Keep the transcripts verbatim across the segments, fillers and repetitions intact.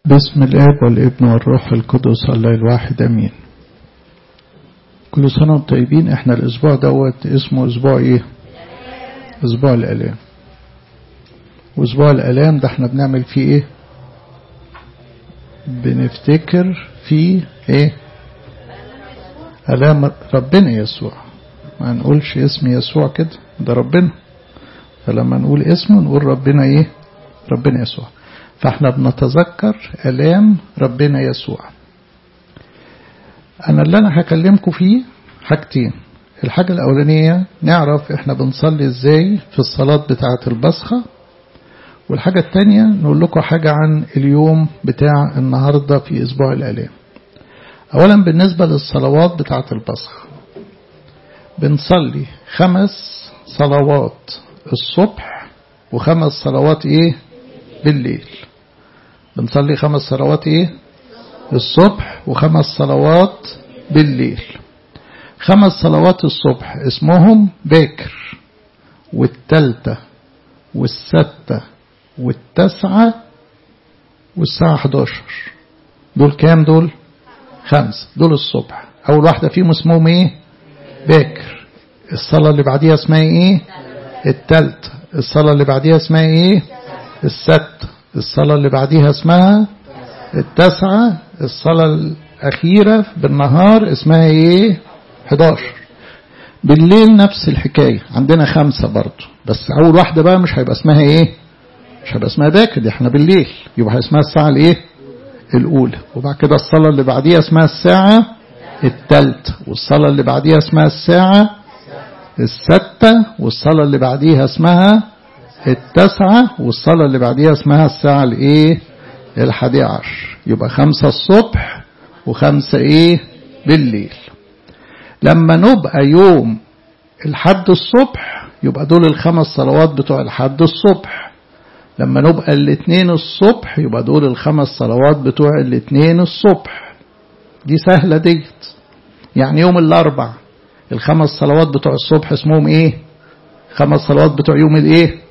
باسم الآب والابن والروح القدس الله الواحد أمين. كل سنة وانتم طيبين. احنا الأسبوع دوت اسمه أسبوع إيه؟ أسبوع الآلام. وأسبوع الآلام ده احنا بنعمل فيه إيه؟ بنفتكر فيه إيه؟ آلام ربنا يسوع. ما نقولش اسم يسوع كده، ده ربنا. فلما نقول اسمه نقول ربنا إيه؟ ربنا يسوع. فاحنا بنتذكر آلام ربنا يسوع. أنا اللي أنا هكلمكم فيه حاجتين. الحاجة الأولانية نعرف احنا بنصلي ازاي في الصلاة بتاعة البصخة، والحاجة التانية نقول لكم حاجة عن اليوم بتاع النهاردة في أسبوع الآلام. أولا بالنسبة للصلوات بتاعة البصخة، بنصلي خمس صلوات الصبح وخمس صلوات ايه بالليل. بنصلي خمس صلوات ايه الصبح وخمس صلوات بالليل. خمس صلوات الصبح اسمهم باكر والتالتة والستة والتسعة والساعة حداشر. دول كام؟ دول خمس. دول الصبح. اول واحدة فيهم اسمهم ايه؟ باكر. الصلاة اللي بعديها اسمها ايه؟ التالتة. الصلاة اللي بعديها اسمها ايه؟ الستة. الصلاة اللي بعديها اسمها التسعة. الصلاة الأخيرة بالنهار اسمها ايه؟ حداشر. بالليل نفس الحكاية، عندنا خمسة برضو، بس أول واحدة بقى مش هيبقى اسمها ايه؟ مش هيبقى اسمها باكر، دي احنا بالليل، يبقى اسمها الساعة الايه؟ الأولى. وبعد كده الصلاة اللي بعديها اسمها الساعة الثالثة، والصلاة اللي بعديها اسمها الساعة الستة، والصلاة اللي بعديها اسمها التسعة، والصلاة اللي بعديها اسمها الساعة الايه؟ الحادي عشر. يبقى خمسة الصبح وخمسة ايه بالليل. لما نبقى يوم الحد الصبح يبقى دول الخمس صلوات بتوع الحد الصبح. لما نبقى الاثنين الصبح يبقى دول الخمس صلوات بتوع الاثنين الصبح. دي سهلة ديت. يعني يوم الاربع الخمس صلوات بتوع الصبح اسمهم ايه؟ خمس صلوات بتوع يوم الايه؟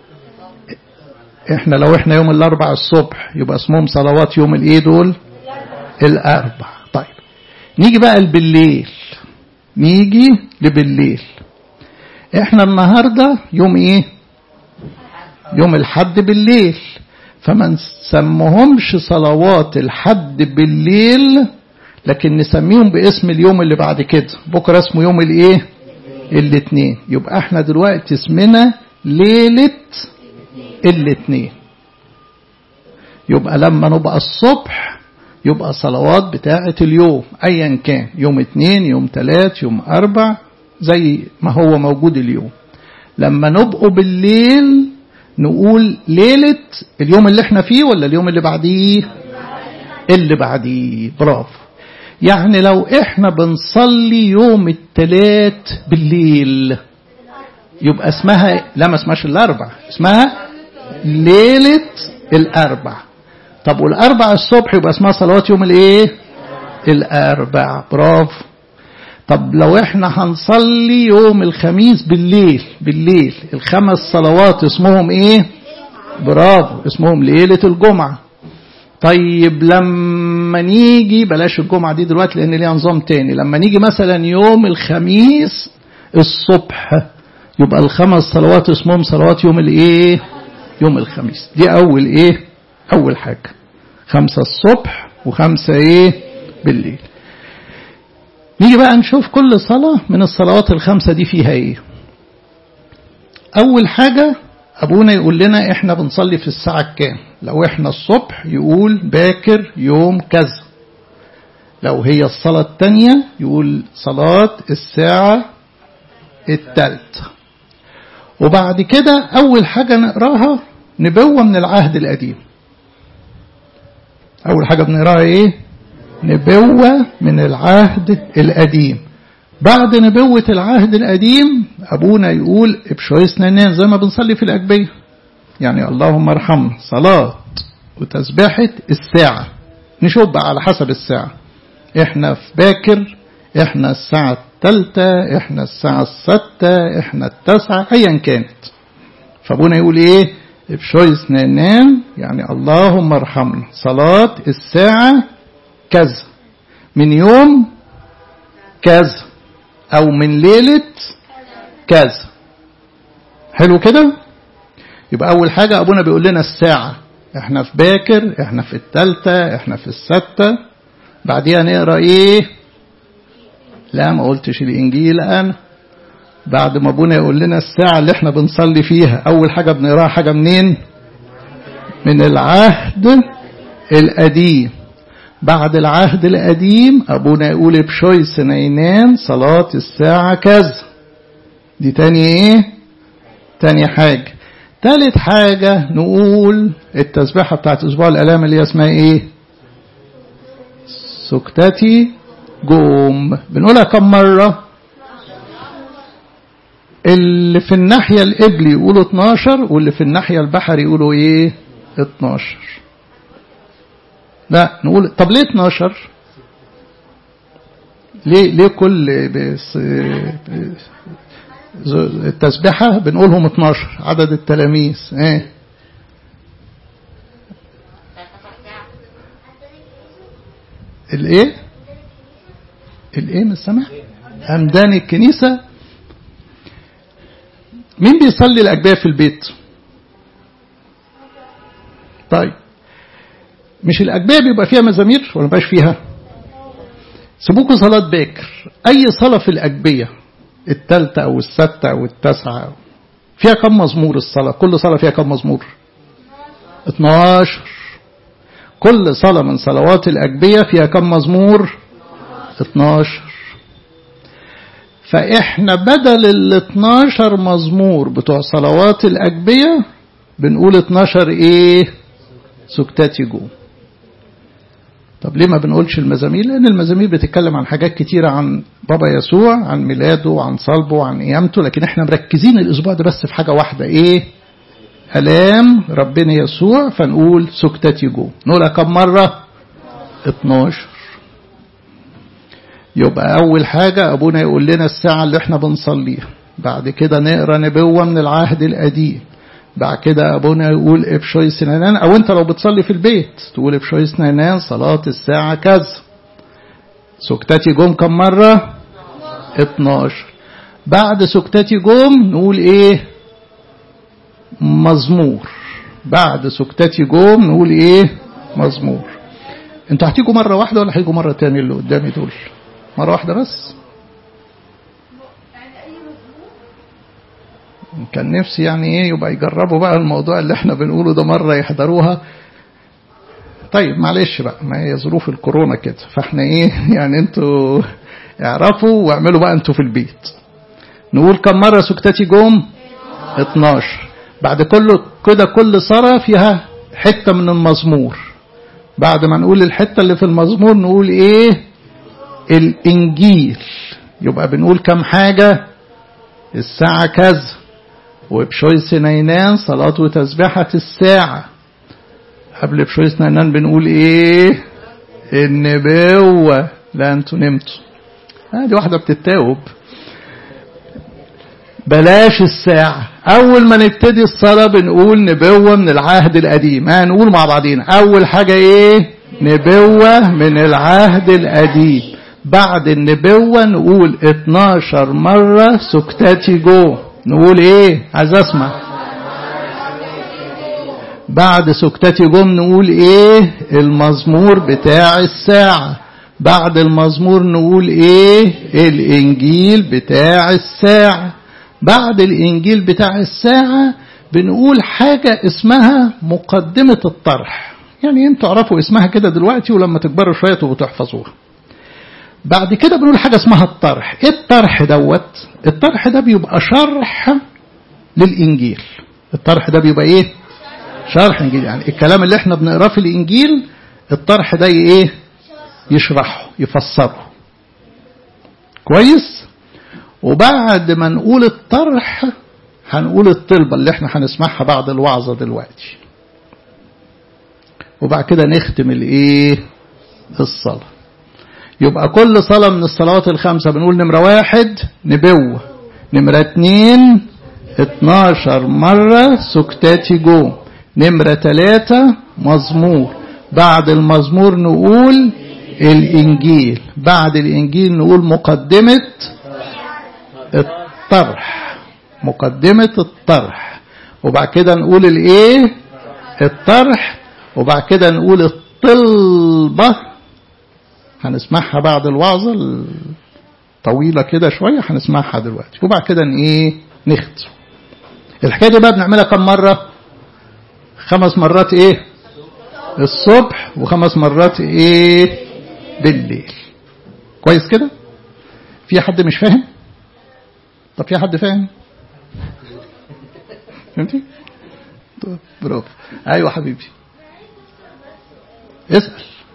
احنا لو احنا يوم الاربع الصبح يبقى اسمهم صلوات يوم الايه دول؟ الاربع. طيب نيجي بقى بالليل. نيجي لبالليل. احنا النهاردة يوم ايه؟ يوم الحد بالليل. فما نسموهمش صلوات الحد بالليل، لكن نسميهم باسم اليوم اللي بعد كده. بكرة اسمه يوم الايه؟ الاثنين. يبقى احنا دلوقتي اسمنا ليلة الاثنين. يبقى لما نبقى الصبح يبقى صلوات بتاعة اليوم ايا كان، يوم اثنين يوم ثلاث يوم اربع زي ما هو موجود اليوم. لما نبقوا بالليل نقول ليلة اليوم اللي احنا فيه ولا اليوم اللي بعديه؟ اللي بعديه. برافو. يعني لو احنا بنصلي يوم الثلاث بالليل يبقى اسمها، لا ما اسمهاش الاربع، اسمها ليلة الاربع. طب والاربع الصبح يبقى اسمها صلوات يوم الايه؟ الاربع. برافو. طب لو احنا هنصلي يوم الخميس بالليل، بالليل الخمس صلوات اسمهم ايه؟ برافو، اسمهم ليلة الجمعة. طيب لما نيجي بلاش الجمعة دي دلوقتي لان ليها نظام تاني. لما نيجي مثلا يوم الخميس الصبح يبقى الخمس صلوات اسمهم صلوات يوم الايه؟ يوم الخميس. دي اول ايه؟ اول حاجة. خمسة الصبح وخمسة ايه بالليل. نيجي بقى نشوف كل صلاة من الصلوات الخمسة دي فيها ايه. اول حاجة ابونا يقول لنا احنا بنصلي في الساعة كام. لو احنا الصبح يقول باكر يوم كذا. لو هي الصلاة التانية يقول صلاة الساعة التالتة. وبعد كده اول حاجة نقراها نبوة من العهد القديم. اول حاجة بنقراها ايه؟ نبوة من العهد القديم. بعد نبوة العهد القديم أبونا يقول ابشويسنا نان زي ما بنصلي في الأجبية. يعني اللهم ارحمنا صلاة وتسبيحة الساعة. نشوف بقى على حسب الساعة. احنا في باكر، احنا الساعة الثالثة، احنا الساعة الستة، احنا التاسعة، ايا كانت. فابونا يقول ايه؟ بشويس نانان يعني اللهم ارحمنا، صلاة الساعة كذا من يوم كذا أو من ليلة كذا. حلو كده؟ يبقى أول حاجة أبونا بيقول لنا الساعة، احنا في باكر، احنا في التالتة، احنا في الستة. بعديها نقرأ ايه؟ لا ما قلتش الإنجيل أنا. بعد ما أبونا يقول لنا الساعة اللي احنا بنصلي فيها، أول حاجة بنقراها حاجة منين؟ من العهد القديم. بعد العهد القديم أبونا يقول بشويس نينان صلاة الساعة كذا. دي تاني ايه؟ تاني حاجة. تالت حاجة نقول التسبيحة بتاعت أسبوع الآلام اللي اسمها ايه؟ سكتتي جوم. بنقولها كم مرة؟ اللي في الناحية القبلي يقولوا اتناشر، واللي في الناحية البحر يقولوا ايه؟ اتناشر. لا نقول طب ليه اتناشر؟ ليه ليه كل بس التسبيحة بنقولهم اتناشر عدد التلاميذ؟ ايه الايه الايه من السماء أمدان الكنيسة. مين بيصلي الأجبية في البيت؟ طيب مش الأجبية بيبقى فيها مزامير ولا مبقاش فيها؟ سيبوكوا صلاة باكر، أي صلاة في الأجبية التالتة أو الستة أو التاسعة فيها كم مزمور؟ الصلاة كل صلاة فيها كم مزمور؟ اتناشر. كل صلاة من صلوات الأجبية فيها كم مزمور؟ اتناشر. فإحنا بدل ال اتناشر مزمور بتوع صلوات الأجبية بنقول اتناشر إيه؟ سكتاتي جو. طب ليه ما بنقولش المزامير؟ لأن المزامير بتتكلم عن حاجات كتيرة، عن بابا يسوع، عن ميلاده، عن صلبه، عن قيامته، لكن احنا مركزين الأسبوع ده بس في حاجة واحدة، إيه؟ ألام ربنا يسوع، فنقول سكتاتي جو. نقولها كم مرة؟ اتناشر. يبقى أول حاجة أبونا يقول لنا الساعة اللي احنا بنصليها، بعد كده نقرأ نبوة من العهد القديم، بعد كده أبونا يقول إبشويس نانان، أو أنت لو بتصلي في البيت تقول إبشويس نانان صلاة الساعة كذا. سكتاتي جوم كم مرة؟ اتناشر. بعد سكتاتي جوم نقول إيه؟ مزمور. بعد سكتاتي جوم نقول إيه؟ مزمور. أنتوا هتيجوا مرة واحدة ولا هيجوا مرة تاني اللي قدامي دول؟ مرة واحدة بس؟ كان نفسي يعني ايه يبقى يجربوا بقى الموضوع اللي احنا بنقوله ده مرة يحضروها. طيب معلش بقى، ما هي ظروف الكورونا كده، فاحنا ايه يعني انتوا اعرفوا واعملوا بقى انتوا في البيت. نقول كم مرة سكتاتي جوم؟ اتناشر. بعد كله كده كل صلاة فيها حتة من المزمور. بعد ما نقول الحتة اللي في المزمور نقول ايه؟ الانجيل. يبقى بنقول كم حاجة؟ الساعة كذا، وبشويس نينان صلاة وتسبيحة الساعة. قبل بشويس نينان بنقول ايه؟ النبوة. لا انتوا نمتوا، هذه واحدة بتتاوب. بلاش الساعة. اول ما نبتدي الصلاة بنقول نبوة من العهد القديم. ها نقول مع بعضين اول حاجة ايه؟ نبوة من العهد القديم. بعد النبوة نقول اتناشر مرة سكتاتي جو. نقول ايه؟ عايز اسمع. بعد سكتاتي جم نقول ايه؟ المزمور بتاع الساعة. بعد المزمور نقول ايه؟ الانجيل بتاع الساعة. بعد الانجيل بتاع الساعة بنقول حاجة اسمها مقدمة الطرح. يعني انتوا عرفوا اسمها كده دلوقتي، ولما تكبروا شوية تبقوا تحفظوها. بعد كده بنقول حاجة اسمها الطرح. ايه الطرح دوت؟ الطرح ده بيبقى شرح للإنجيل. الطرح ده بيبقى ايه؟ شرح إنجيل. يعني الكلام اللي احنا بنقراه في الإنجيل الطرح ده ايه؟ يشرحه، يفسره كويس. وبعد ما نقول الطرح هنقول الطلبة اللي احنا هنسمعها بعد الوعظة دلوقتي. وبعد كده نختم الايه؟ الصلاة. يبقى كل صلاة من الصلوات الخمسة بنقول نمرة واحد نبوة، نمرة اتنين اتناشر مرة سكتاتي جو، نمرة ثلاثة مزمور، بعد المزمور نقول الإنجيل، بعد الإنجيل نقول مقدمة الطرح، مقدمة الطرح، وبعد كده نقول الإيه الطرح، وبعد كده نقول الطلبة هنسمعها بعد الوعظة طويلة كده شوية هنسمعها دلوقتي، وبعد كده إيه نختم. الحكاية دي بقى بنعملها كم مرة؟ خمس مرات إيه الصبح، وخمس مرات إيه بالليل. كويس كده؟ في حد مش فاهم؟ طب في حد فاهم؟ فهمتي؟ طب برافو. أيوة حبيبي اسأل.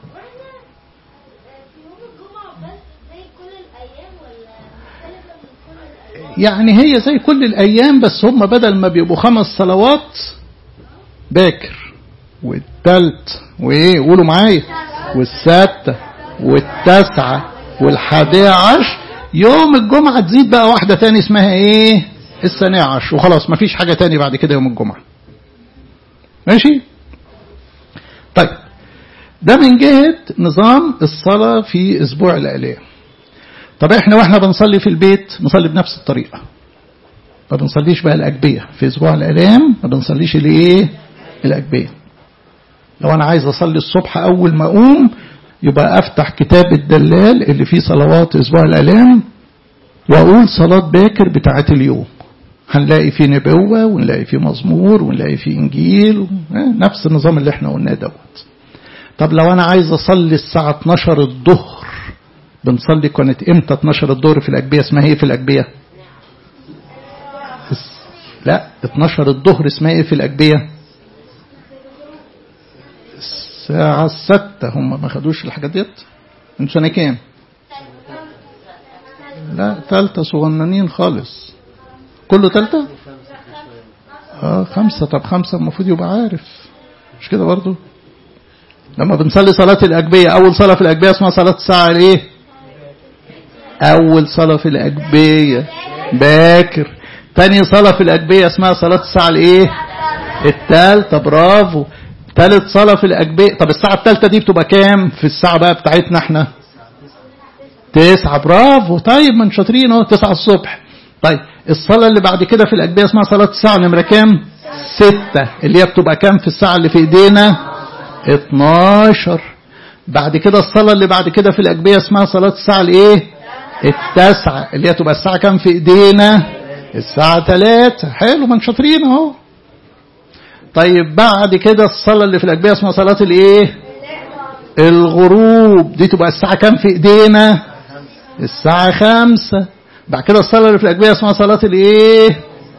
يعني هي زي كل الأيام، بس هم بدل ما بيبقوا خمس صلوات باكر والتالت وإيه قولوا معايا والسادسة والتاسعة والحادية عشر، يوم الجمعة تزيد بقى واحدة تاني اسمها إيه الثانية عشر، وخلاص مفيش حاجة تاني بعد كده يوم الجمعة. ماشي؟ طيب ده من جهة نظام الصلاة في أسبوع الآلام. طب احنا واحنا بنصلي في البيت نصلي بنفس الطريقة، ما بنصليش بقى الأجبية في أسبوع الآلام، ما بنصليش الايه الأجبية. لو أنا عايز أصلي الصبح أول ما أقوم يبقى أفتح كتاب الدلال اللي فيه صلوات أسبوع الآلام وأقول صلاة باكر بتاعت اليوم، هنلاقي فيه نبوة ونلاقي فيه مزمور ونلاقي فيه إنجيل، نفس النظام اللي احنا قلناه دوت. طب لو أنا عايز أصلي الساعة اتناشر الظهر، بنصلي كانت امتى اتناشر الظهر في الأجبية؟ اسمها ايه في الأجبية؟ لا اتناشر الظهر اسمها ايه في الأجبية؟ الساعة الستة. هم ما خدوش الحاجات ديت؟ من سنة كام؟ لا تالتة صغننين خالص، كله تالتة؟ اه خمسة. طب خمسة المفروض يبقى عارف، مش كده برضو؟ لما بنصلي صلاة الأجبية أول صلاة في الأجبية اسمها صلاة الساعة الايه؟ أول صلاة في الأجبية باكر. تاني صلاة في الأجبية اسمها صلاة الساعة الايه؟ التالتة. برافو. تالت صلاة في الأجبية. طب الساعة التالتة دي بتبقى كام في الساعة بقى بتاعتنا احنا؟ تسعة. برافو. طيب من شاطرين اهو، تسعة الصبح. طيب الصلاة اللي بعد كده في الأجبية اسمها صلاة الساعة نمرة كام؟ ستة، اللي هي بتبقى كام في الساعة اللي في ايدينا؟ اتناشر. بعد كده الصلاة اللي بعد كده في الأجبية اسمها صلاة الساعة الايه؟ التاسعة، اللي هي تبقى الساعة كام في ايدينا؟ الساعة تلاتة. حلو من شاطرين اهو. طيب بعد كده الصلاة اللي في الأجبية اسمها صلاة الايه؟ الغروب، دي تبقى الساعة كام في ايدينا؟ الساعة خمسة. بعد كده الصلاة اللي في الأجبية اسمها صلاة الايه؟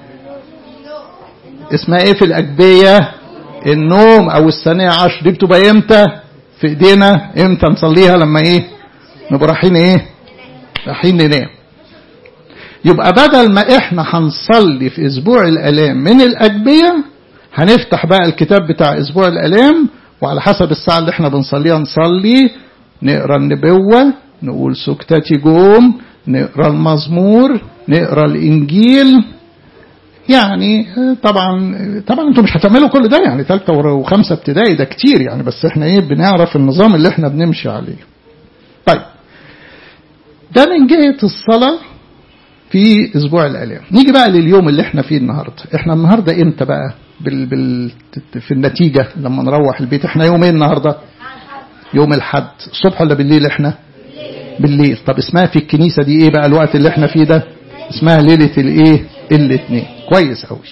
اسمها ايه في الأجبية؟ النوم او الثانية عشر. دي بتبقى امتى في ايدينا؟ امتى نصليها؟ لما ايه نبقى رايحين ايه رايحين ننام. يبقى بدل ما احنا هنصلي في اسبوع الالام من الاجبية، هنفتح بقى الكتاب بتاع اسبوع الالام، وعلى حسب الساعة اللي احنا بنصليها نصلي، نقرأ النبوة، نقول سكتاتي جوم، نقرأ المزمور، نقرأ الانجيل. يعني طبعا طبعا انتوا مش هتعملوا كل ده، يعني ثالثه وخمسه ابتدائي ده كتير يعني، بس احنا ايه بنعرف النظام اللي احنا بنمشي عليه. طيب ده من جهة الصلاة في اسبوع الالام. نيجي بقى لليوم اللي احنا فيه النهارده. احنا النهارده امتى بقى بال... بال... في النتيجة لما نروح البيت؟ احنا يوم ايه النهارده؟ يوم الحد. الصبح ولا بالليل؟ احنا بالليل. طب اسمها في الكنيسة دي ايه بقى الوقت اللي احنا فيه ده؟ اسمها ليلة الايه؟ الاثنين. كويس قوي.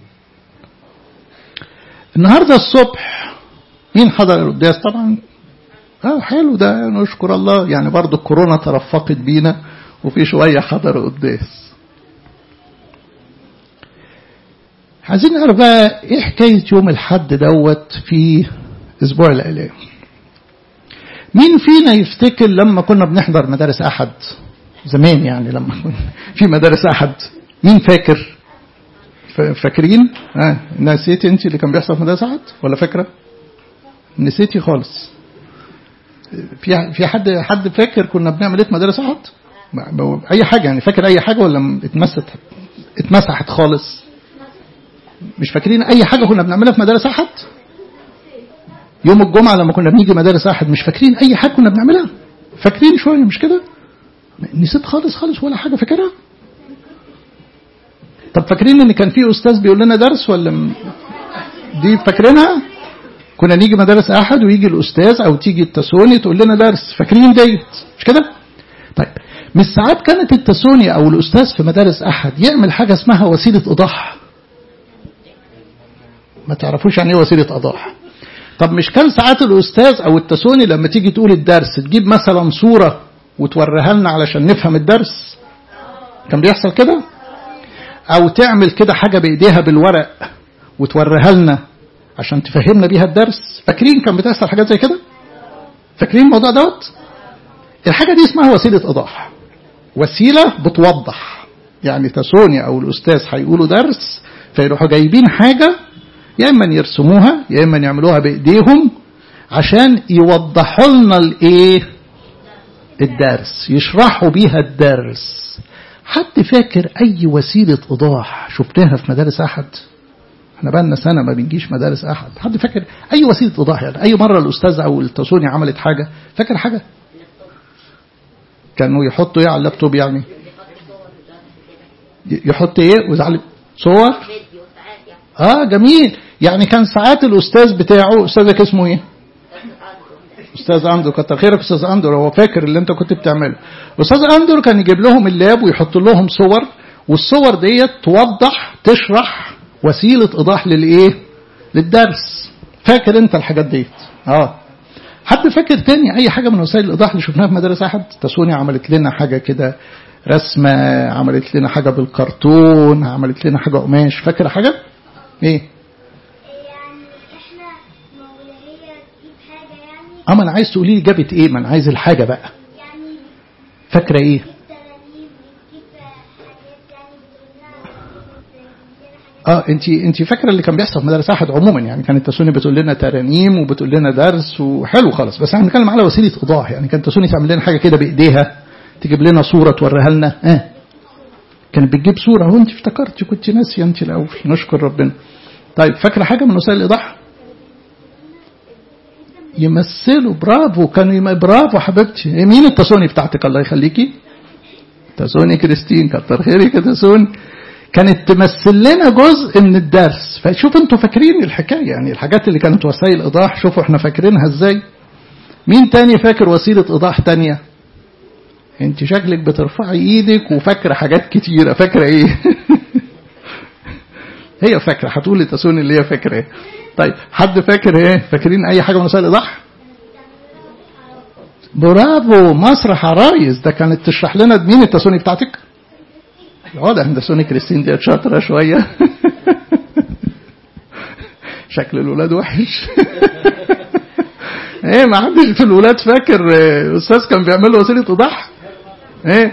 النهارده الصبح مين حضر القداس؟ طبعا اه حلو ده، نشكر الله. يعني برضو الكورونا ترفقت بينا وفي شوية حضروا قداس. عايزين نعرف بقى ايه حكاية يوم الحد دوت في اسبوع الالام. مين فينا يفتكر لما كنا بنحضر مدارس احد زمان، يعني لما كنا في مدارس احد؟ مين فاكر؟ فاكرين؟ اه نسيتي انت اللي كان بيحصل في مدارس احد ولا فاكره؟ نسيتي خالص؟ في في حد حد فاكر كنا بنعمل ايه في مدارس احد؟ اي حاجه يعني، فاكر اي حاجه ولا اتمسحت اتمسحت خالص؟ مش فاكرين اي حاجة كنا بنعملها في مدارس احد؟ يوم الجمعة لما كنا بنيجي مدارس احد مش فاكرين اي حاجة كنا بنعملها؟ فاكرين شوية مش كده؟ نسيت خالص خالص ولا حاجة فاكرها؟ طب فاكرين ان كان في استاذ بيقول لنا درس ولا م... دي فاكرينها؟ كنا نيجي مدارس احد ويجي الاستاذ او تيجي التسوني تقول لنا درس، فاكرين ديت مش كده؟ طيب مش ساعات كانت التسوني او الاستاذ في مدارس احد يعمل حاجة اسمها وسيلة ايضاح؟ ما تعرفوش يعني ايه وسيلة ايضاح؟ طب مش كان ساعات الاستاذ او التسوني لما تيجي تقول الدرس تجيب مثلا صورة وتوريها لنا علشان نفهم الدرس؟ كان بيحصل كده؟ او تعمل كده حاجة بايديها بالورق وتوريها لنا عشان تفهمنا بيها الدرس؟ فاكرين كان بتحصل حاجات زي كده؟ فاكرين الموضوع دوت؟ الحاجة دي اسمها وسيلة ايضاح، وسيلة بتوضح. يعني تسوني او الاستاذ هيقولوا درس فيروحوا جايبين حاجة يا اما يرسموها يا اما يعملوها بايديهم عشان يوضحوا لنا الايه؟ الدرس، يشرحوا بيها الدرس. حد فاكر اي وسيلة ايضاح شفناها في مدارس احد؟ احنا بقى لنا سنة ما بنجيش مدارس احد. حد فاكر اي وسيلة ايضاح؟ يعني اي مرة الاستاذ او التسوني عملت حاجة فاكر حاجة؟ كانوا يحطوا ايه على اللابتوب؟ يعني يحط ايه ويزعل صور؟ اه جميل. يعني كان ساعات الاستاذ بتاعه، استاذك اسمه ايه؟ استاذ اندرو، كتر خيرك استاذ اندرو، هو فاكر اللي انت كنت بتعمله. استاذ اندرو كان يجيب لهم اللاب ويحط لهم صور، والصور ديت توضح تشرح وسيلة ايضاح للايه؟ للدرس. فاكر انت الحاجات ديت؟ اه. حد فاكر تاني اي حاجة من وسائل الايضاح اللي شفناها في مدارس احد؟ تسوني عملت لنا حاجة كده رسمة، عملت لنا حاجة بالكرتون، عملت لنا حاجة قماش. فاكر حاجة؟ ايه؟ اما انا عايز تقولي لي جابت ايه؟ ما انا عايز الحاجة بقى. فاكرة ايه؟ اه انت انت فاكره اللي كان بيحصل في مدارس احد عموما؟ يعني كانت تسوني بتقول لنا ترانيم وبتقول لنا درس وحلو خالص، بس احنا بنتكلم على وسيله ايضاح. يعني كانت تسوني تعمل لنا حاجه كده بايديها، تجيب لنا صوره توريها لنا. اه كانت بتجيب صوره. وانت افتكرتي كنت ناسيه انت الاول، نشكر ربنا. طيب فاكره حاجه من وسائل الايضاح؟ يمثلوا. برافو، كانوا يم... برافو حبيبتي. مين التسوني بتاعتك الله يخليكي؟ تسوني كريستين، كتر خيرك يا تسوني. كانت تمثل لنا جزء من الدرس. فشوف انتوا فاكرين الحكاية، يعني الحاجات اللي كانت وسائل ايضاح شوفوا احنا فاكرينها ازاي. مين تاني فاكر وسيلة ايضاح تانية؟ انت شكلك بترفعي ايدك وفاكرة حاجات كتيرة. فاكرة ايه؟ هي فاكرة، هتقولي تسوني اللي هي فاكرة ايه. طيب حد فاكر ايه؟ فاكرين اي حاجة من وسائل ايضاح؟ برافو، مسرح عرايس. ده كانت تشرح لنا مين التسوني بتاعتك؟ واضح ان تسوني كريستين دي شاطره شويه. شكل الولاد وحش. ايه ما حدش في الولاد فاكر استاذ كان بيعمل له وسيله ايضاح؟ ايه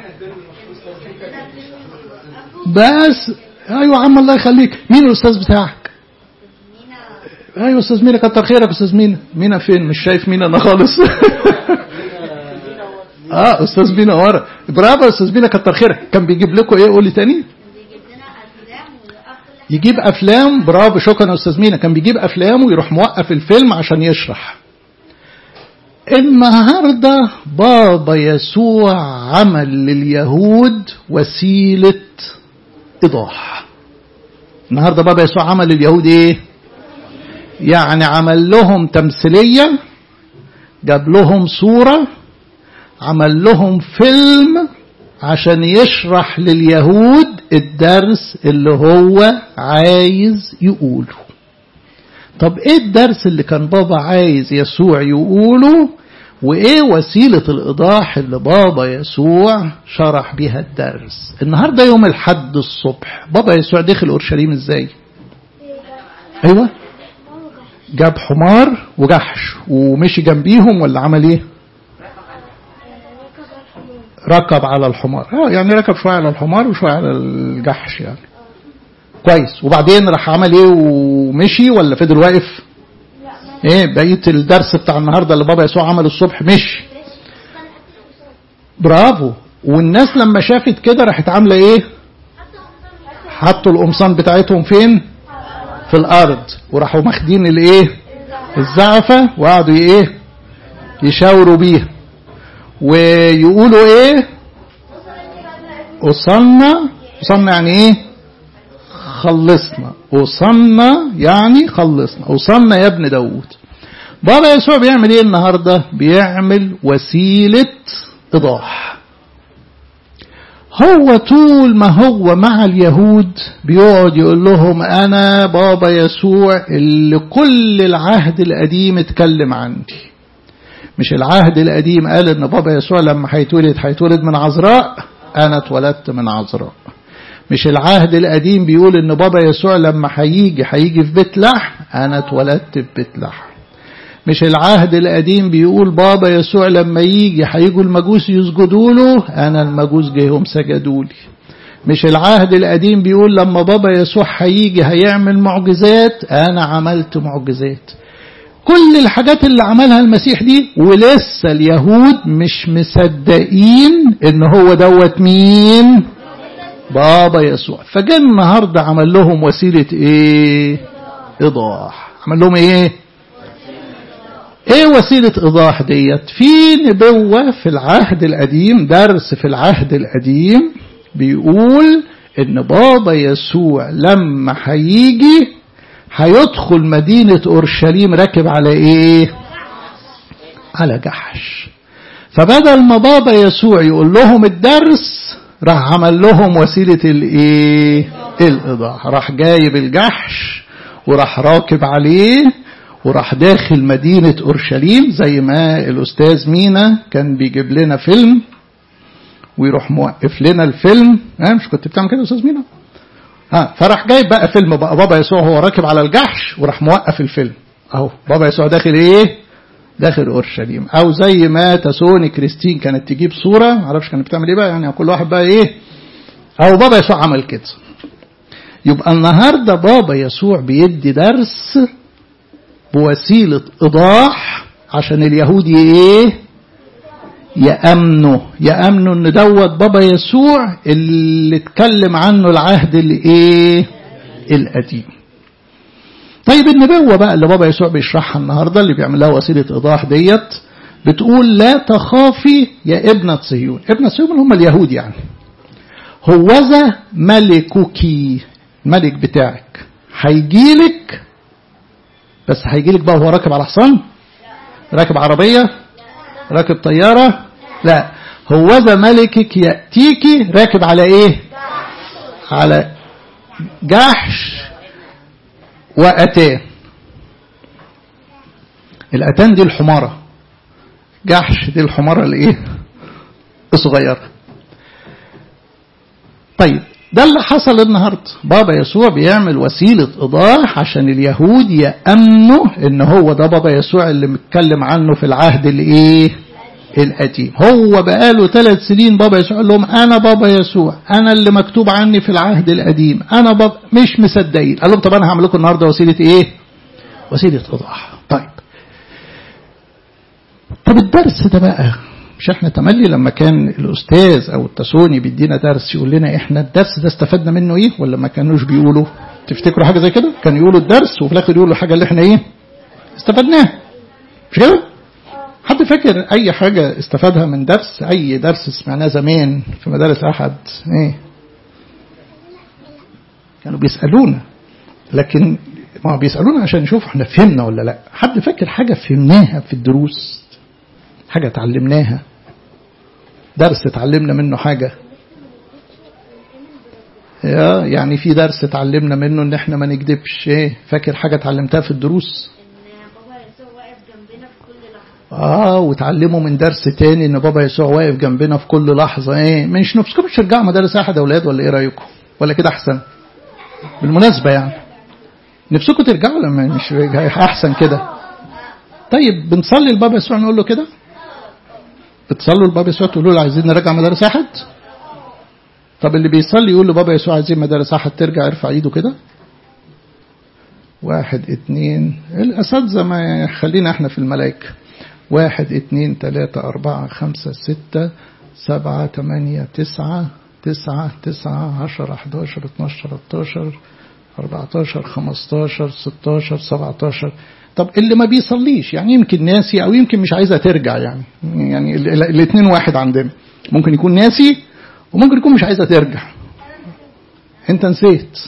بس ايوه عم الله يخليك. مين الاستاذ بتاعك؟ ايوه استاذ مينا، كتر خيرك استاذ مينا. مينا فين؟ مش شايف مينا انا خالص. اه استاذ بينا ورا. برافو استاذ بينا كتر خيرك. كان بيجيب لكم ايه؟ قولي تاني. يجيب افلام. برافو شكرا يا استاذ مينا. كان بيجيب افلام ويروح موقف الفيلم عشان يشرح. النهارده بابا يسوع عمل لليهود وسيله ايضاح. النهارده بابا يسوع عمل لليهود ايه؟ يعني عمل لهم تمثيليه، جاب لهم صوره، عمل لهم فيلم عشان يشرح لليهود الدرس اللي هو عايز يقوله. طب ايه الدرس اللي كان بابا عايز يسوع يقوله؟ وايه وسيلة الايضاح اللي بابا يسوع شرح بيها الدرس؟ النهاردة يوم الحد الصبح بابا يسوع دخل اورشليم ازاي؟ ايوه جاب حمار وجحش ومشي جنبيهم ولا عمل ايه؟ ركب على الحمار. اه يعني ركب شوية على الحمار وشوية على الجحش يعني. كويس. وبعدين راح عمل ايه ومشي ولا فضل واقف؟ ايه بقية الدرس بتاع النهاردة اللي بابا يسوع عمل الصبح؟ مشي. برافو. والناس لما شافت كده راحت عاملة ايه؟ حطوا القمصان بتاعتهم فين؟ في الارض، وراحوا ماخدين الايه الزعفة وقعدوا ايه يشاوروا بيها ويقولوا ايه وصلنا. وصلنا يعني ايه خلصنا. وصلنا يعني خلصنا. وصلنا يا ابن داود. بابا يسوع بيعمل ايه النهاردة؟ بيعمل وسيلة ايضاح. هو طول ما هو مع اليهود بيقعد يقول لهم انا بابا يسوع اللي كل العهد القديم اتكلم عني. مش العهد القديم قال ان بابا يسوع لما هيتولد هيتولد من عذراء؟ انا اتولدت من عذراء. مش العهد القديم بيقول ان بابا يسوع لما هيجي هيجي في بيت لحم؟ انا اتولدت في بيت لحم. مش العهد القديم بيقول بابا يسوع لما يجي هيجوا المجوس يسجدوا له؟ انا المجوس جيهم سجدوا لي. مش العهد القديم بيقول لما بابا يسوع هيجي هيعمل معجزات؟ انا عملت معجزات. كل الحاجات اللي عملها المسيح دي ولسه اليهود مش مصدقين ان هو دوت مين؟ بابا يسوع. فجاء النهارده عمل لهم وسيله ايه؟ ايضاح. عمل لهم ايه؟ ايه وسيله ايضاح ديت؟ في نبوه في العهد القديم، درس في العهد القديم بيقول ان بابا يسوع لما هيجي هيدخل مدينة أورشليم راكب على إيه؟ على جحش. فبدل ما بابا يسوع يقول لهم الدرس راح عمل لهم وسيلة الإيه؟ الإيضاح. راح جايب الجحش وراح راكب عليه وراح داخل مدينة أورشليم، زي ما الأستاذ مينا كان بيجيب لنا فيلم ويروح موقف لنا الفيلم. ها مش كنت بتعمل كده أستاذ مينا؟ ها فراح جايب بقى فيلم بقى بابا يسوع هو راكب على الجحش وراح موقف الفيلم اهو بابا يسوع داخل ايه؟ داخل اورشليم. او زي ما تسوني كريستين كانت تجيب صوره، معرفش كانت بتعمل ايه بقى، يعني كل واحد بقى ايه، او بابا يسوع عمل كده. يبقى النهارده بابا يسوع بيدي درس بوسيله ايضاح عشان اليهود ايه؟ يأمنوا يأمنوا ان دوت بابا يسوع اللي اتكلم عنه العهد الايه؟ القديم. طيب النبوة بقى اللي بابا يسوع بيشرحها النهارده اللي بيعمل لها وسيله ايضاح ديت بتقول لا تخافي يا ابنة صهيون. ابنة صهيون هم اليهود يعني. هوذا ملكك، الملك بتاعك هيجيلك، بس هيجيلك بقى وهو راكب على حصان؟ راكب عربية؟ راكب طيارة؟ لا، هوذا ملكك يأتيكي راكب على ايه؟ على جحش وأتان. الأتان دي الحمارة، جحش دي الحمارة الايه؟ الصغيرة. طيب ده اللي حصل النهاردة. بابا يسوع بيعمل وسيلة إيضاح عشان اليهود يأمنوا ان هو ده بابا يسوع اللي متكلم عنه في العهد الايه؟ القديم. هو بقاله ثلاث سنين بابا يسوع قال لهم انا بابا يسوع، انا اللي مكتوب عني في العهد القديم، انا بابا. مش مصدقين. قال لهم طب انا هعمل لكم النهارده وسيله ايه؟ وسيله ايضاح. طيب طب الدرس ده بقى مش احنا تملي لما كان الاستاذ او التسوني بيدينا درس يقول لنا احنا الدرس ده استفدنا منه ايه؟ ولا ما كانوش بيقولوا؟ تفتكروا حاجه زي كده؟ كانوا يقولوا الدرس وفي الاخر يقولوا حاجه اللي احنا ايه؟ استفدناها. مش كده؟ حد فاكر اي حاجة استفادها من درس؟ اي درس سمعناه زمان في مدارس احد ايه؟ كانوا بيسألونا، لكن ما بيسألونا عشان يشوفوا احنا فهمنا ولا لا. حد فاكر حاجة فهمناها في الدروس؟ حاجة تعلمناها؟ درس تعلمنا منه حاجة؟ يعني في درس تعلمنا منه ان احنا ما نكذبش. ايه فاكر حاجة تعلمتها في الدروس؟ اه وتعلموا من درس تاني ان بابا يسوع واقف جنبنا في كل لحظة. ايه مش نفسكم تشجعوا مدارس احد اولاد ولا ايه رايكم؟ ولا كده احسن؟ بالمناسبة يعني نفسكم ترجعوا لما مش احسن كده؟ طيب بنصلي لبابا يسوع نقول له كده؟ بتصلوا لبابا يسوع تقولوا له عايزين نرجع مدارس احد؟ طب اللي بيصلي يقول لبابا يسوع عايزين مدارس احد ترجع يرفع ايده كده. واحد اتنين، الاساتذة ما خلينا احنا في الملائكة. واحد اتنين تلاتة أربعة خمسة ستة سبعة تمانية تسعة تسعة تسعة عشرة حداشر اتناشر تلاتاشر أربعتاشر خمستاشر ستاشر سبعتاشر. طب اللي ما بيصليش يعني يمكن ناسي أو يمكن مش عايزة ترجع، يعني يعني الاثنين واحد عندنا، ممكن يكون ناسي وممكن يكون مش عايزة ترجع. انت نسيت.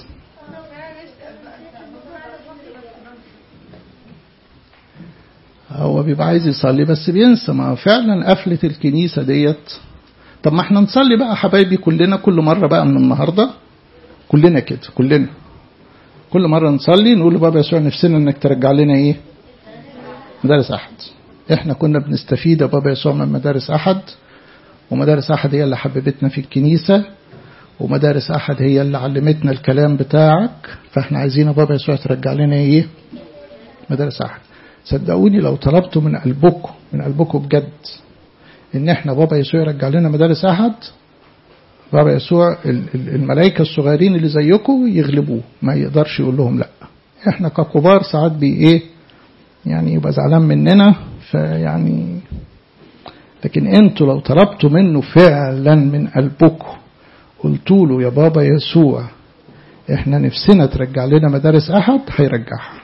هو بيبقى عايز يصلي بس بينسى، ما فعلا قفلة الكنيسة ديت. طب ما احنا نصلي بقى حبايبي كلنا كل مرة بقى من النهاردة، كلنا كده كلنا كل مرة نصلي نقول لبابا يسوع نفسنا انك ترجع لنا ايه؟ مدارس أحد. احنا كنا بنستفيد يا بابا يسوع من مدارس أحد، ومدارس أحد هي اللي حببتنا في الكنيسة، ومدارس أحد هي اللي علمتنا الكلام بتاعك، فاحنا عايزين يا بابا يسوع ترجع لنا ايه؟ مدارس أحد. صدقوني لو طلبتوا من قلبكم من قلبكم بجد ان احنا بابا يسوع يرجع لنا مدارس أحد، بابا يسوع الملائكة الصغيرين اللي زيكم يغلبوه، ما يقدرش يقول لهم لا. احنا ككبار ساعات بي ايه يعني يبقى زعلان مننا، فيعني لكن انتوا لو طلبتوا منه فعلا من قلبكم قلتوا له يا بابا يسوع احنا نفسنا ترجع لنا مدارس أحد، هيرجعها.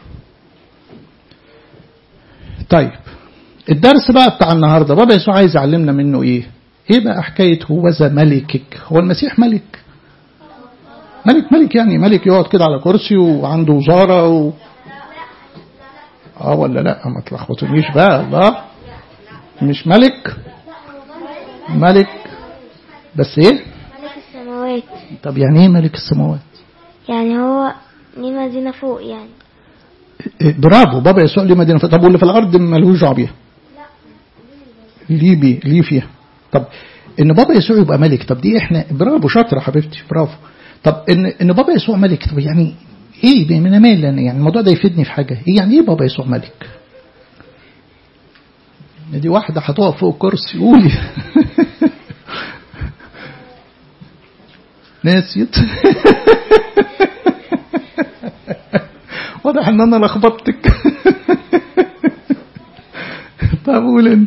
طيب الدرس بقى بتاع النهاردة بابا يسوع عايز يعلمنا منه ايه؟ ايه بقى حكاية هوذا ملكك؟ هو المسيح ملك ملك ملك يعني ملك يقعد كده على كرسي وعنده وزارة و... اه ولا لا؟ ما تلخبطونيش بقى. الله مش ملك ملك بس ايه؟ ملك السماوات. طب يعني ايه ملك السماوات؟ يعني هو ليه مدينة فوق يعني. برافو، بابا يسوع ليه مدينة فوق. طب واللي في الارض ملوش دعوه بيها؟ ليه بي ليه فيها؟ طب ان بابا يسوع يبقى ملك، طب دي احنا برافو شاطره حبيبتي برافو. طب ان ان بابا يسوع ملك، طب يعني ايه من مال يعني الموضوع ده يفيدني في حاجه؟ ايه يعني ايه بابا يسوع ملك؟ دي واحده هتقف فوق الكرسي قولي نسيت واضح ان انا لخبطتك طب قول انت.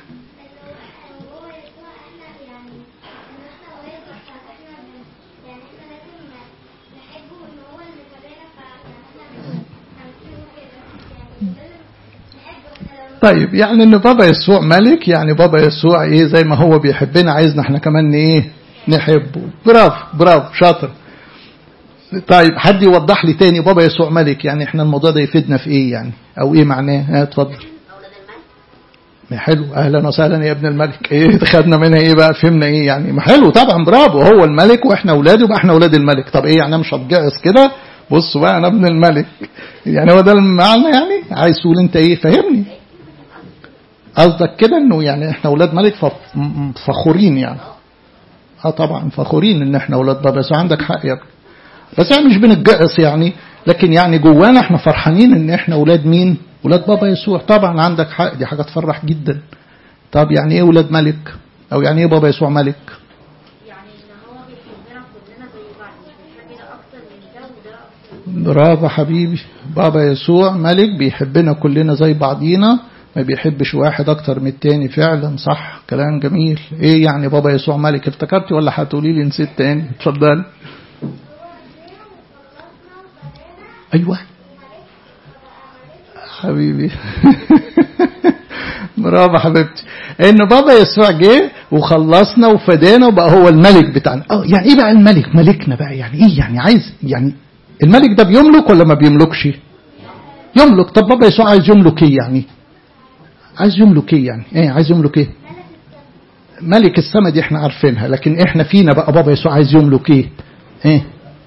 طيب يعني ان بابا يسوع ملك، يعني بابا يسوع ايه زي ما هو بيحبنا عايزنا احنا كمان ايه نحبه. برافو برافو شاطر. طيب حد يوضح لي تاني بابا يسوع ملك يعني احنا الموضوع ده يفيدنا في ايه يعني او ايه معناه؟ ها اتفضل. ما حلو، اهلا وسهلا يا ابن الملك. ايه خدنا منها ايه بقى؟ فهمنا ايه يعني؟ ما حلو طبعا برافو، هو الملك واحنا اولاده يبقى احنا اولاد الملك. طب ايه يعني انا مش هتجعص كده بصوا بقى انا ابن الملك يعني هو ده المعنى يعني؟ عايز تقول انت ايه؟ فهمني قصدك كده انه يعني احنا اولاد ملك فخورين يعني؟ اه طبعا فخورين ان احنا اولاد بابا يسوع. عندك حق يا ابني، بس يعني مش بنتجعص يعني، لكن يعني جوانا احنا فرحانين ان احنا اولاد مين؟ اولاد بابا يسوع. طبعا عندك حق، دي حاجه تفرح جدا. طب يعني ايه اولاد ملك او يعني ايه بابا يسوع ملك؟ يعني ان هو بيحبنا كلنا زي بعض، مش بيحبنا اكتر من ده وده اكتر. برافو حبيبي، بابا يسوع ملك بيحبنا كلنا زي بعضينا، ما بيحبش واحد اكتر من التاني. فعلا صح، كلام جميل. ايه يعني بابا يسوع ملك؟ افتكرتي ولا هتقولي لي نسيت تاني؟ اتفضل. ايوه حبيبي برافو حبيبتي، ان بابا يسوع جه وخلصنا وفدانا وبقى هو الملك بتاعنا. اه يعني ايه بقى الملك؟ ملكنا بقى يعني ايه يعني؟ عايز يعني الملك ده بيملك ولا ما بيملكش؟ يملك. طب بابا يسوع عايز يملك ايه يعني؟ عايز يملك ايه يعني؟ ايه عايز يملك ايه؟ ملك السما دي احنا عارفينها، لكن احنا فينا بقى بابا يسوع عايز يملك ايه؟ ايه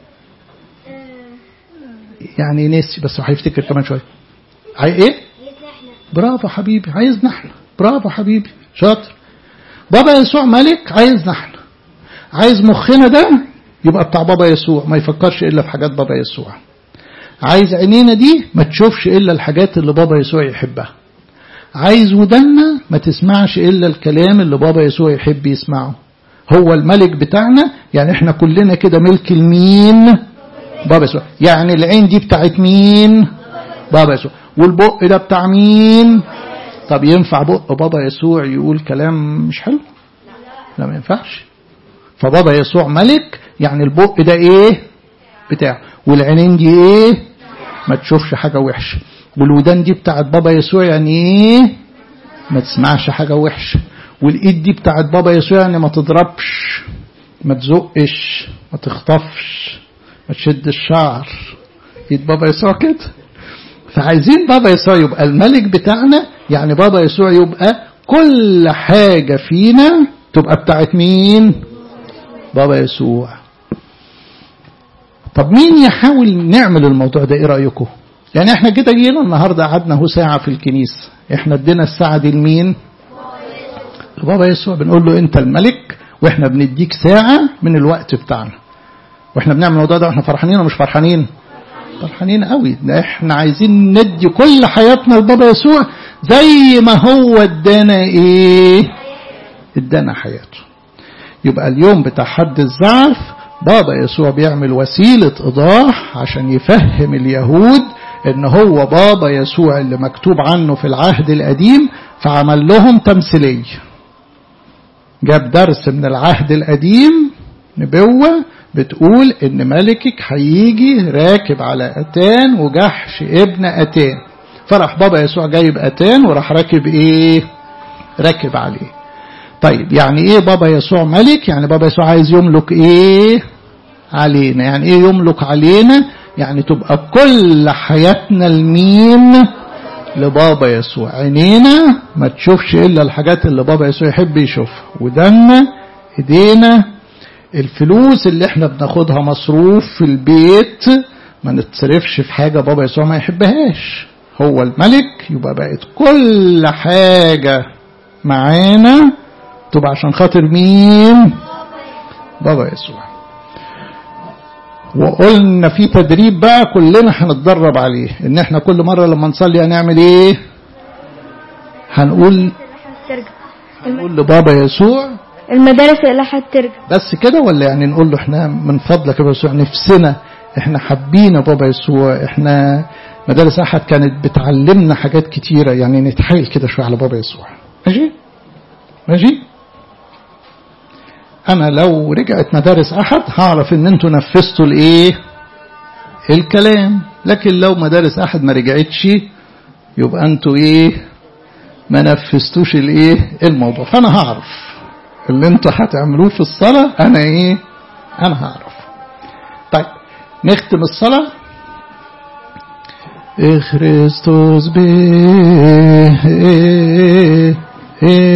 يعني؟ نسي بس هيفتكر كمان شويه. عايز ايه؟ برافو حبيبي، عايزنا احنا. برافو حبيبي شاطر. بابا يسوع ملك عايزنا احنا، عايز مخنا ده يبقى بتاع بابا يسوع، ما يفكرش الا في حاجات بابا يسوع. عايز عينينا دي ما تشوفش الا الحاجات اللي بابا يسوع يحبها. عايز ودنا ما تسمعش الا الكلام اللي بابا يسوع يحب يسمعه. هو الملك بتاعنا، يعني احنا كلنا كده ملك المين؟ بابا يسوع. يعني العين دي بتاعت مين؟ بابا يسوع. والبق ده بتاع مين؟ طب ينفع بق بابا يسوع يقول كلام مش حلو؟ لا ما ينفعش. فبابا يسوع ملك، يعني البق ده ايه؟ بتاعه. والعينين دي ايه؟ ما تشوفش حاجة وحشة. والودان دي بتاعت بابا يسوع يعني ايه؟ ما تسمعش حاجة وحشة. والايد دي بتاعت بابا يسوع يعني ما تضربش، ما تزقش، ما تخطفش، ما تشد الشعر. ايد بابا يسوع كده. فعايزين بابا يسوع يبقى الملك بتاعنا، يعني بابا يسوع يبقى كل حاجة فينا تبقى بتاعت مين؟ بابا يسوع. طب مين يحاول نعمل الموضوع ده؟ ايه رأيكم؟ يعني احنا كده جينا النهاردة قعدنا هو ساعة في الكنيسة، احنا ادينا الساعة دي لمين؟ بابا يسوع. بنقول له انت الملك واحنا بنديك ساعة من الوقت بتاعنا. واحنا بنعمل الموضوع ده واحنا فرحانين ولا مش فرحانين؟ فرحانين قوي. ده احنا عايزين ندي كل حياتنا لبابا يسوع زي ما هو ادانا ايه؟ ادانا حياته. يبقى اليوم بتاع حد الزعف بابا يسوع بيعمل وسيلة إيضاح عشان يفهم اليهود ان هو بابا يسوع اللي مكتوب عنه في العهد القديم، فعمل لهم تمثيلية. جاب درس من العهد القديم، نبوة بتقول ان ملكك هيجي راكب على أتان وجحش ابن أتان. فرح بابا يسوع جايب أتان وراح راكب ايه؟ راكب عليه. طيب يعني ايه بابا يسوع ملك؟ يعني بابا يسوع عايز يملك ايه؟ علينا. يعني ايه يملك علينا؟ يعني تبقى كل حياتنا لمين؟ لبابا يسوع. عينينا ما تشوفش الا الحاجات اللي بابا يسوع يحب يشوفها، ودنا، ايدينا، الفلوس اللي احنا بناخدها مصروف في البيت ما نتصرفش في حاجة بابا يسوع ما يحبهاش. هو الملك، يبقى بقت كل حاجة معانا تبقى عشان خاطر مين؟ بابا يسوع. وقلنا في تدريب بقى كلنا هنتدرب عليه، ان احنا كل مرة لما نصلي هنعمل ايه؟ هنقول هنقول لبابا يسوع المدارس اللي هترجع بس كده، ولا يعني نقول له احنا من فضلك يا بابا يسوع نفسنا، احنا حابين بابا يسوع، احنا مدارس احد كانت بتعلمنا حاجات كتيرة، يعني نتحايل كده شوية على بابا يسوع. ماشي ماشي. انا لو رجعت مدارس احد هعرف ان انتوا نفذتوا الايه؟ الكلام. لكن لو مدارس احد ما رجعتش يبقى انتوا ايه؟ ما نفذتوش الايه؟ الموضوع. فانا هعرف اللي انتوا هتعملوه في الصلاة انا ايه؟ انا هعرف. طيب نختم الصلاة. إخريستوس به